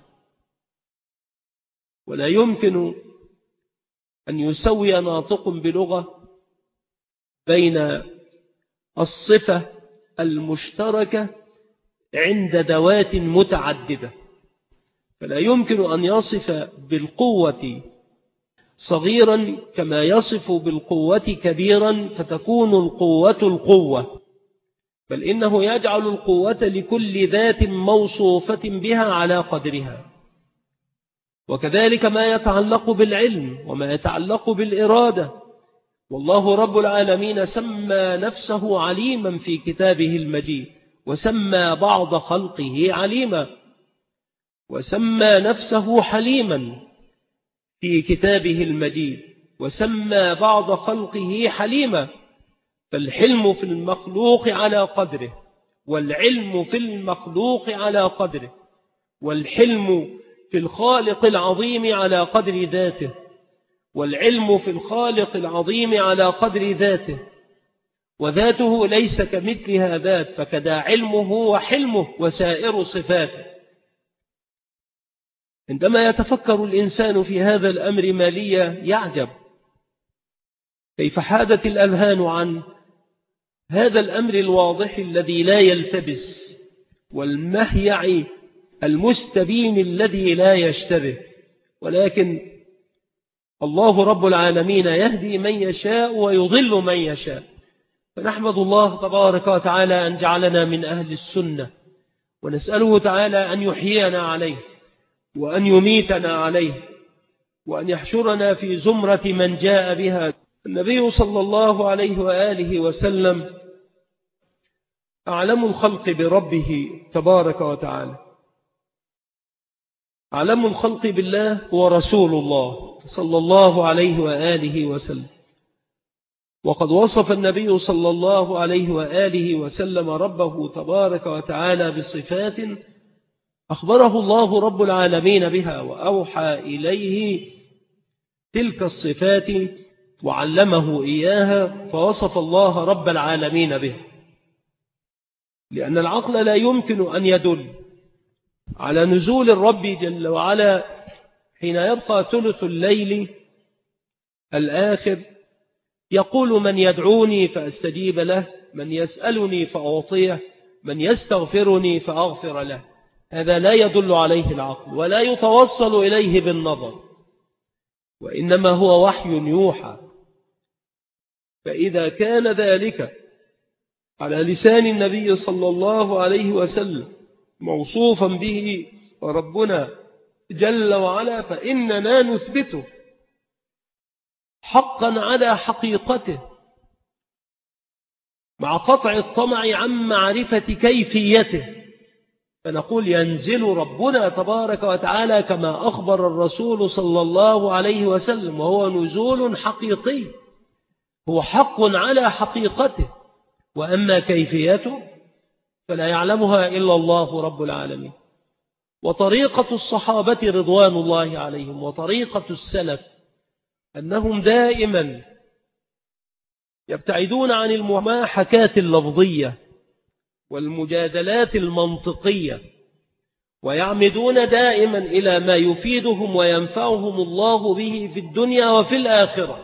S1: ولا يمكن أن يسوي ناطق بلغة بين الصفة المشتركة عند ذوات متعددة، فلا يمكن أن يصف بالقوة صغيرا كما يصف بالقوة كبيرا فتكون القوة القوة، بل إنه يجعل القوة لكل ذات موصوفة بها على قدرها. وكذلك ما يتعلق بالعلم وما يتعلق بالإرادة، والله رب العالمين سمى نفسه عليما في كتابه المجيد، وسمى بعض خلقه عليما، وسمى نفسه حليما في كتابه المجيد، وسمى بعض خلقه حليما. فالحلم في المخلوق على قدره، والعلم في المخلوق على قدره، والحلم في الخالق العظيم على قدر ذاته، والعلم في الخالق العظيم على قدر ذاته، وذاته ليس كمثلها ذات، فكذا علمه وحلمه وسائر صفاته. عندما يتفكر الإنسان في هذا الأمر مالية يعجب كيف حادت الأذهان عن هذا الأمر الواضح الذي لا يلتبس، والمهيع المستبين الذي لا يشتبه، ولكن الله رب العالمين يهدي من يشاء ويضل من يشاء. فنحمد الله تبارك وتعالى أن جعلنا من أهل السنة، ونسأله تعالى أن يحيينا عليه وأن يميتنا عليه، وأن يحشرنا في زمرة من جاء بها. النبي صلى الله عليه وآله وسلم أعلم الخلق بربه تبارك وتعالى، أعلم الخلق بالله هو رسول الله صلى الله عليه وآله وسلم. وقد وصف النبي صلى الله عليه وآله وسلم ربه تبارك وتعالى بصفات أخبره الله رب العالمين بها، وأوحى إليه تلك الصفات وعلمه إياها، فوصف الله رب العالمين بها. لأن العقل لا يمكن أن يدل على نزول الرب جل وعلا حين يبقى ثلث الليل الآخر، يقول من يدعوني فأستجيب له، من يسألني فأعطيه، من يستغفرني فأغفر له. هذا لا يدل عليه العقل ولا يتوصل إليه بالنظر، وإنما هو وحي يوحى. فإذا كان ذلك على لسان النبي صلى الله عليه وسلم موصوفا به ربنا جل وعلا، فإننا نثبته حقا على حقيقته، مع قطع الطمع عن معرفة كيفيته. فنقول ينزل ربنا تبارك وتعالى كما أخبر الرسول صلى الله عليه وسلم، وهو نزول حقيقي، هو حق على حقيقته. وأما كيفيته فلا يعلمها إلا الله رب العالمين. وطريقة الصحابة رضوان الله عليهم وطريقة السلف أنهم دائما يبتعدون عن المماحكات اللفظية والمجادلات المنطقية، ويعمدون دائما إلى ما يفيدهم وينفعهم الله به في الدنيا وفي الآخرة.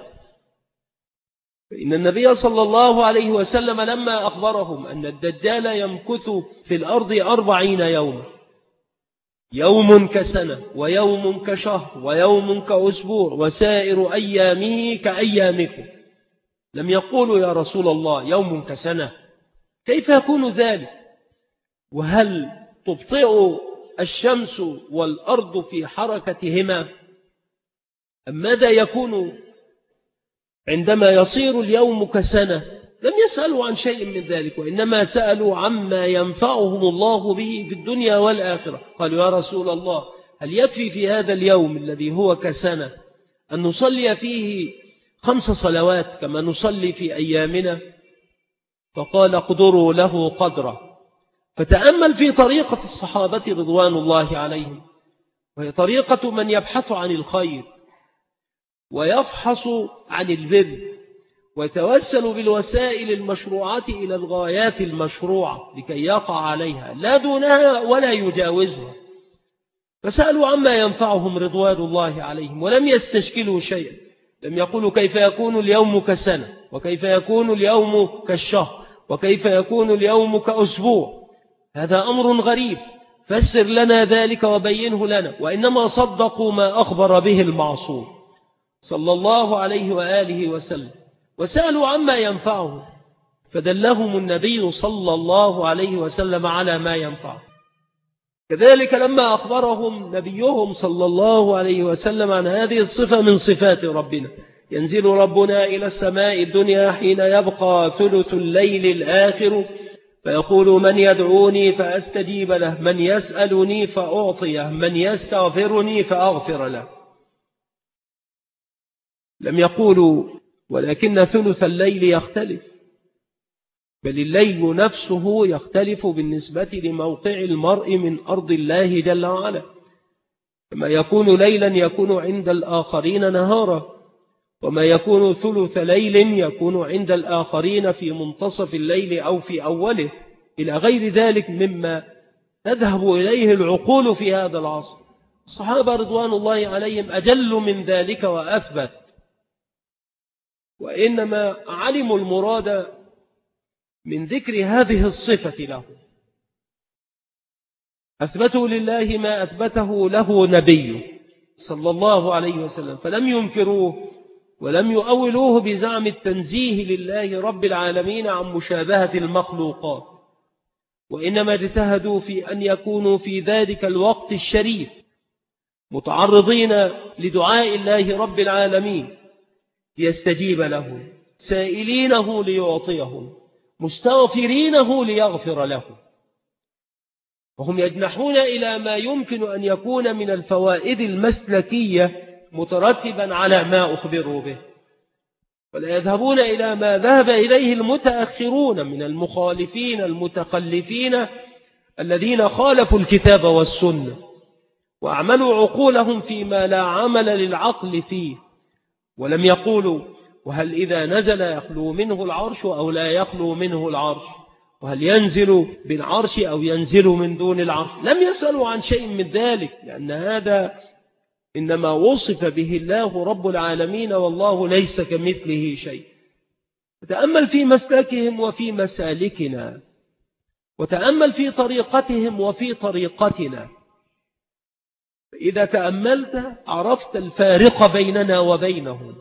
S1: فإن النبي صلى الله عليه وسلم لما أخبرهم أن الدجال يمكث في الأرض أربعين يوما، يوم كسنة ويوم كشهر ويوم كأسبوع وسائر أيامه كأيامكم، لم يقولوا يا رسول الله يوم كسنة، كيف يكون ذلك؟ وهل تبطئ الشمس والأرض في حركتهما؟ أم ماذا يكون عندما يصير اليوم كسنة؟ لم يسألوا عن شيء من ذلك، وإنما سألوا عما ينفعهم الله به في الدنيا والآخرة. قالوا يا رسول الله هل يكفي في هذا اليوم الذي هو كسنة أن نصلي فيه خمس صلوات كما نصلي في أيامنا؟ فقال اقدروا له قدره. فتأمل في طريقة الصحابة رضوان الله عليهم، وهي طريقة من يبحث عن الخير ويفحص عن البر ويتوسل بالوسائل المشروعة إلى الغايات المشروعة لكي يقع عليها لا دونها ولا يجاوزها. فسألوا عما ينفعهم رضوان الله عليهم ولم يستشكلوا شيئا، لم يقولوا كيف يكون اليوم كسنة، وكيف يكون اليوم كالشهر، وكيف يكون اليوم كأسبوع. هذا أمر غريب، فسر لنا ذلك وبينه لنا. وإنما صدقوا ما أخبر به المعصوم صلى الله عليه وآله وسلم، وسألوا عما ينفعهم فدلهم النبي صلى الله عليه وسلم على ما ينفعه. كذلك لما أخبرهم نبيهم صلى الله عليه وسلم عن هذه الصفة من صفات ربنا، ينزل ربنا إلى السماء الدنيا حين يبقى ثلث الليل الآخر فيقول من يدعوني فأستجيب له، من يسألني فأعطيه، من يستغفرني فأغفر له. لم يقولوا ولكن ثلث الليل يختلف، بل الليل نفسه يختلف بالنسبة لموقع المرء من أرض الله جل وعلا، كما يكون ليلا يكون عند الآخرين نهارا، وما يكون ثلث ليل يكون عند الآخرين في منتصف الليل أو في أوله، إلى غير ذلك مما تذهب إليه العقول في هذا العصر. الصحابة رضوان الله عليهم أجل من ذلك وأثبت، وإنما علموا المراد من ذكر هذه الصفة له. أثبتوا لله ما أثبته له نبي صلى الله عليه وسلم، فلم ينكروه ولم يؤولوه بزعم التنزيه لله رب العالمين عن مشابهة المخلوقات، وإنما اجتهدوا في أن يكونوا في ذلك الوقت الشريف متعرضين لدعاء الله رب العالمين ليستجيب له، سائلينه ليعطيهم، مستغفرينه ليغفر لهم، وهم يجنحون إلى ما يمكن أن يكون من الفوائد المسلكية مترتبا على ما أخبروا به، ولا يذهبون إلى ما ذهب إليه المتأخرون من المخالفين المتخلفين الذين خالفوا الكتاب والسنة وأعملوا عقولهم فيما لا عمل للعقل فيه، ولم يقولوا وهل إذا نزل يخلو منه العرش أو لا يخلو منه العرش، وهل ينزل بالعرش أو ينزل من دون العرش. لم يسألوا عن شيء من ذلك، لأن هذا إنما وصف به الله رب العالمين، والله ليس كمثله شيء. وتأمل في مسلكهم وفي مسالكنا، وتأمل في طريقتهم وفي طريقتنا، فإذا تأملت عرفت الفارق بيننا وبينهم،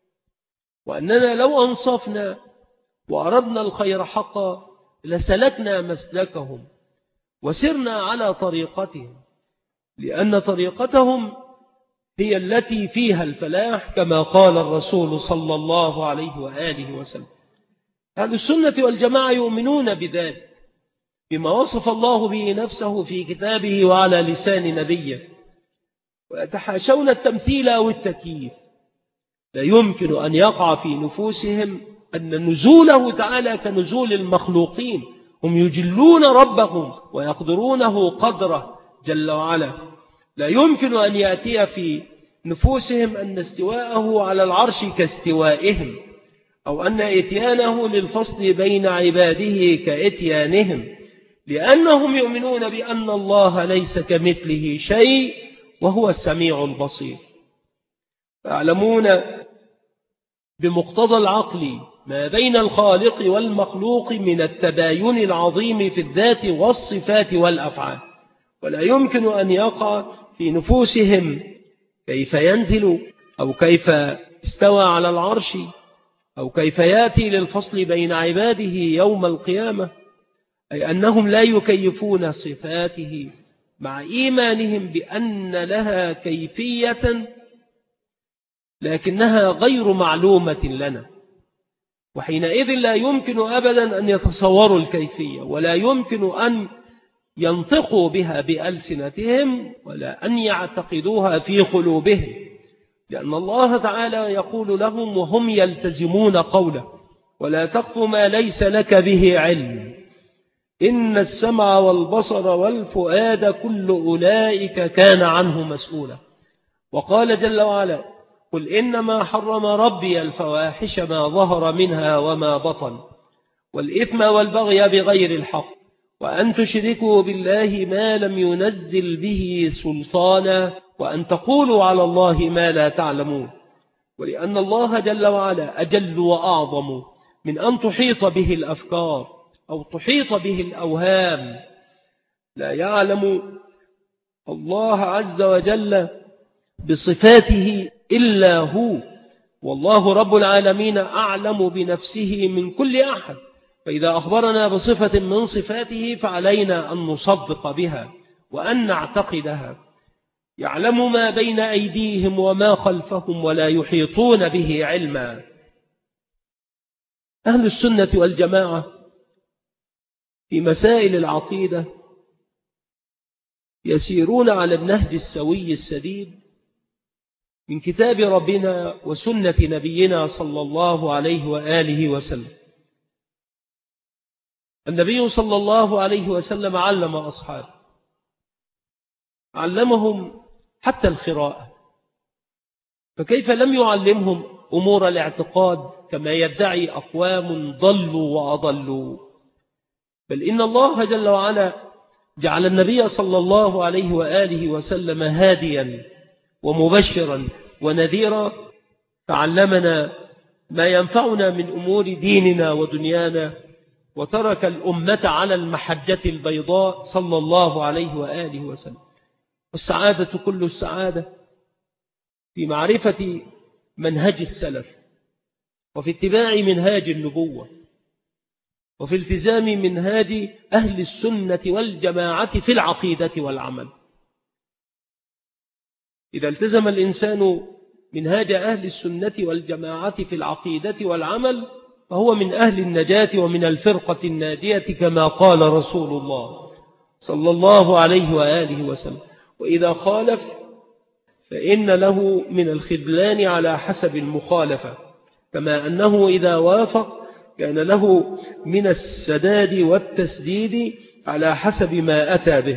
S1: وأننا لو أنصفنا وأردنا الخير حقا لسلكنا مسلكهم وسرنا على طريقتهم، لأن طريقتهم هي التي فيها الفلاح كما قال الرسول صلى الله عليه وآله وسلم. أهل السنة والجماعة يؤمنون بذلك بما وصف الله به نفسه في كتابه وعلى لسان نبيه، ويتحاشون التمثيل أو التكييف. لا يمكن أن يقع في نفوسهم أن نزوله تعالى كنزول المخلوقين، هم يجلون ربهم ويقدرونه قدره جل وعلا. لا يمكن أن يأتي في نفوسهم أن استواءه على العرش كاستوائهم، أو أن إتيانه للفصل بين عباده كإتيانهم، لأنهم يؤمنون بأن الله ليس كمثله شيء وهو السميع البصير، فيعلمون بمقتضى العقل ما بين الخالق والمخلوق من التباين العظيم في الذات والصفات والأفعال. ولا يمكن أن يقع في نفوسهم كيف ينزل أو كيف استوى على العرش أو كيف يأتي للفصل بين عباده يوم القيامة، أي أنهم لا يكيفون صفاته مع إيمانهم بأن لها كيفية لكنها غير معلومة لنا، وحينئذ لا يمكن أبدا أن يتصوروا الكيفية، ولا يمكن أن ينطقوا بها بألسنتهم، ولا أن يعتقدوها في قلوبهم، لأن الله تعالى يقول لهم وهم يلتزمون قوله: ولا تقف ما ليس لك به علم إن السمع والبصر والفؤاد كل أولئك كان عنه مسؤولا. وقال جل وعلا: قل إنما حرم ربي الفواحش ما ظهر منها وما بطن والإثم والبغي بغير الحق وأن تشركوا بالله ما لم ينزل به سلطانا وأن تقولوا على الله ما لا تعلمون. ولأن الله جل وعلا أجل وأعظم من أن تحيط به الأفكار أو تحيط به الأوهام، لا يعلم الله عز وجل بصفاته إلا هو، والله رب العالمين أعلم بنفسه من كل أحد، فإذا أخبرنا بصفة من صفاته فعلينا أن نصدق بها وأن نعتقدها. يعلم ما بين أيديهم وما خلفهم ولا يحيطون به علما. أهل السنة والجماعة في مسائل العقيدة يسيرون على النهج السوي السديد من كتاب ربنا وسنة نبينا صلى الله عليه وآله وسلم. النبي صلى الله عليه وسلم علم أصحابه، علمهم حتى القراءة، فكيف لم يعلمهم أمور الاعتقاد كما يدعي أقوام ضلوا وأضلوا؟ بل إن الله جل وعلا جعل النبي صلى الله عليه وآله وسلم هاديا ومبشرا ونذيرا، فعلمنا ما ينفعنا من أمور ديننا ودنيانا، وترك الأمة على المحجة البيضاء صلى الله عليه وآله وسلم. والسعادة كل السعادة في معرفة منهج السلف، وفي اتباع منهاج النبوة، وفي التزام منهاج أهل السنة والجماعة في العقيدة والعمل. إذا التزم الإنسان منهاج أهل السنة والجماعة في العقيدة والعمل فهو من أهل النجاة ومن الفرقة الناجية كما قال رسول الله صلى الله عليه وآله وسلم. وإذا خالف فإن له من الخذلان على حسب المخالفة، كما أنه إذا وافق كان له من السداد والتسديد على حسب ما أتى به.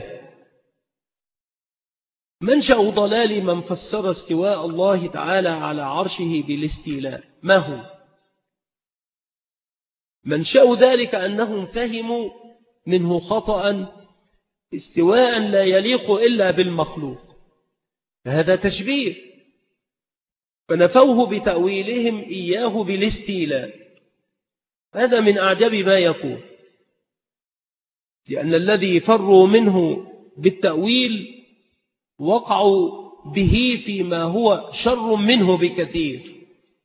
S1: منشأ ضلال من فسر استواء الله تعالى على عرشه بالاستيلاء ما هو؟ منشأ ذلك أنهم فهموا منه خطأ استواء لا يليق إلا بالمخلوق، فهذا تشبيه، فنفوه بتأويلهم إياه بالاستيلاء. هذا من أعجب ما يكون، لأن الذي فروا منه بالتأويل وقعوا به فيما هو شر منه بكثير.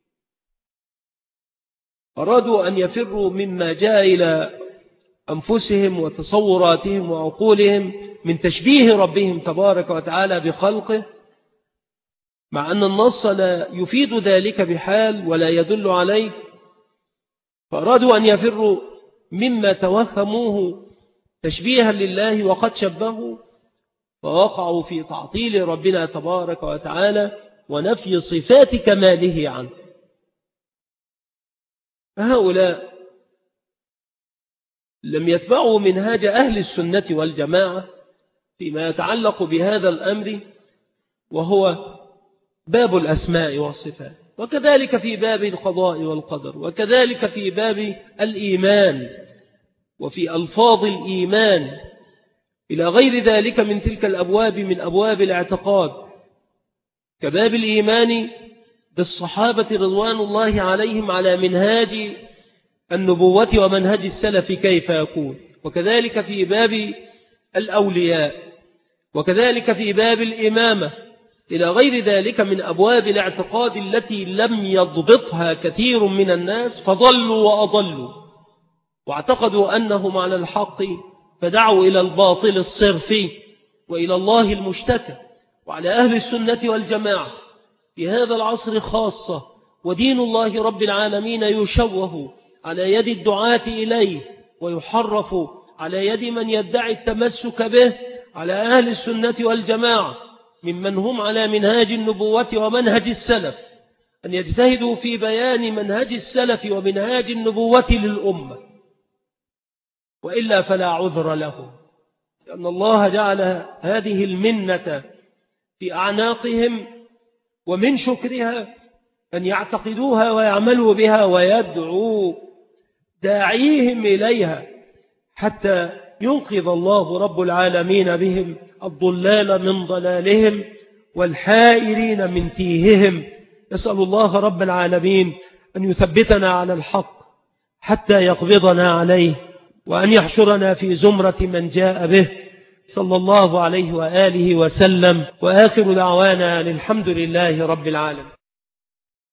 S1: أرادوا أن يفروا مما جاء إلى أنفسهم وتصوراتهم وعقولهم من تشبيه ربهم تبارك وتعالى بخلقه، مع أن النص لا يفيد ذلك بحال ولا يدل عليه، فأرادوا أن يفروا مما توهموه تشبيها لله وقد شبهوا، فوقعوا في تعطيل ربنا تبارك وتعالى ونفي صفات كماله عنه. فهؤلاء لم يتبعوا منهاج أهل السنة والجماعة فيما يتعلق بهذا الأمر، وهو باب الأسماء والصفات، وكذلك في باب القضاء والقدر، وكذلك في باب الإيمان وفي ألفاظ الإيمان إلى غير ذلك من تلك الأبواب من أبواب الاعتقاد، كباب الإيمان بالصحابة رضوان الله عليهم على منهاج النبوة ومنهج السلف كيف يكون، وكذلك في باب الأولياء، وكذلك في باب الإمامة، إلى غير ذلك من أبواب الاعتقاد التي لم يضبطها كثير من الناس فضلوا وأضلوا، واعتقدوا أنهم على الحق فدعوا إلى الباطل الصرفي وإلى الله المشتكى. وعلى أهل السنة والجماعة في هذا العصر خاصة ودين الله رب العالمين يشوه على يد الدعاة إليه ويحرف على يد من يدعي التمسك به، على أهل السنة والجماعة ممن هم على منهاج النبوة ومنهج السلف أن يجتهدوا في بيان منهج السلف ومنهاج النبوة للأمة، وإلا فلا عذر لهم، لأن الله جعل هذه المنة في أعناقهم، ومن شكرها أن يعتقدوها ويعملوا بها ويدعوا داعيهم إليها حتى ينقذ الله رب العالمين بهم الضلال من ضلالهم والحائرين من تيههم. نسأل الله رب العالمين أن يثبتنا على الحق حتى يقبضنا عليه، وأن يحشرنا في زمرة من جاء به صلى الله عليه وآله وسلم. وآخر دعوانا الحمد لله رب العالمين.